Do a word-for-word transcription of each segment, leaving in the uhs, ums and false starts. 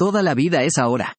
Toda la vida es ahora.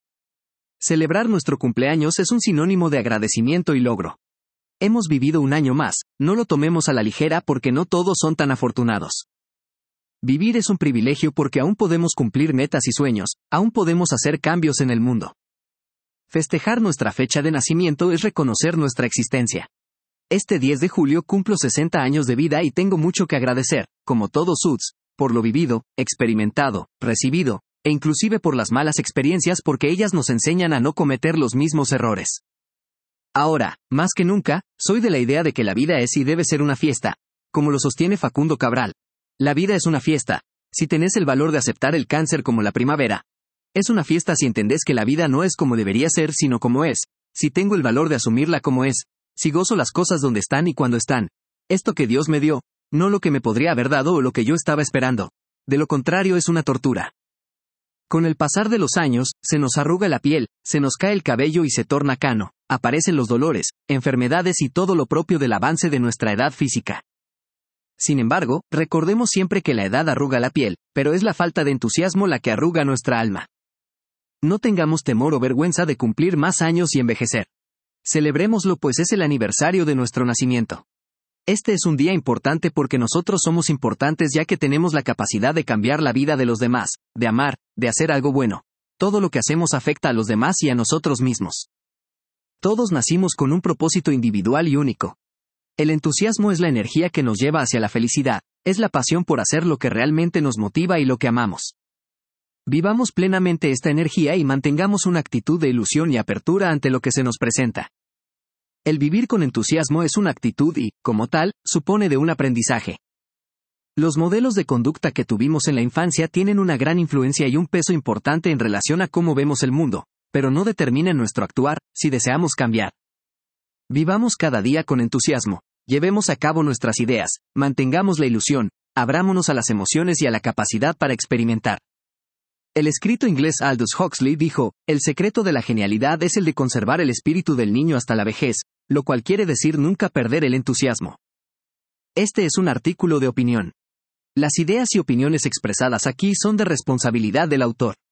Celebrar nuestro cumpleaños es un sinónimo de agradecimiento y logro. Hemos vivido un año más, no lo tomemos a la ligera porque no todos son tan afortunados. Vivir es un privilegio porque aún podemos cumplir metas y sueños, aún podemos hacer cambios en el mundo. Festejar nuestra fecha de nacimiento es reconocer nuestra existencia. Este diez de julio cumplo sesenta años de vida y tengo mucho que agradecer, como todos Suits, por lo vivido, experimentado, recibido, e inclusive por las malas experiencias porque ellas nos enseñan a no cometer los mismos errores. Ahora, más que nunca, soy de la idea de que la vida es y debe ser una fiesta, como lo sostiene Facundo Cabral. La vida es una fiesta, si tenés el valor de aceptar el cáncer como la primavera. Es una fiesta si entendés que la vida no es como debería ser sino como es, si tengo el valor de asumirla como es, si gozo las cosas donde están y cuando están. Esto que Dios me dio, no lo que me podría haber dado o lo que yo estaba esperando. De lo contrario es una tortura. Con el pasar de los años, se nos arruga la piel, se nos cae el cabello y se torna cano, aparecen los dolores, enfermedades y todo lo propio del avance de nuestra edad física. Sin embargo, recordemos siempre que la edad arruga la piel, pero es la falta de entusiasmo la que arruga nuestra alma. No tengamos temor o vergüenza de cumplir más años y envejecer. Celebrémoslo pues es el aniversario de nuestro nacimiento. Este es un día importante porque nosotros somos importantes ya que tenemos la capacidad de cambiar la vida de los demás, de amar, de hacer algo bueno. Todo lo que hacemos afecta a los demás y a nosotros mismos. Todos nacimos con un propósito individual y único. El entusiasmo es la energía que nos lleva hacia la felicidad, es la pasión por hacer lo que realmente nos motiva y lo que amamos. Vivamos plenamente esta energía y mantengamos una actitud de ilusión y apertura ante lo que se nos presenta. El vivir con entusiasmo es una actitud y, como tal, supone de un aprendizaje. Los modelos de conducta que tuvimos en la infancia tienen una gran influencia y un peso importante en relación a cómo vemos el mundo, pero no determinan nuestro actuar, si deseamos cambiar. Vivamos cada día con entusiasmo, llevemos a cabo nuestras ideas, mantengamos la ilusión, abrámonos a las emociones y a la capacidad para experimentar. El escrito inglés Aldous Huxley dijo, el secreto de la genialidad es el de conservar el espíritu del niño hasta la vejez, lo cual quiere decir nunca perder el entusiasmo. Este es un artículo de opinión. Las ideas y opiniones expresadas aquí son de responsabilidad del autor.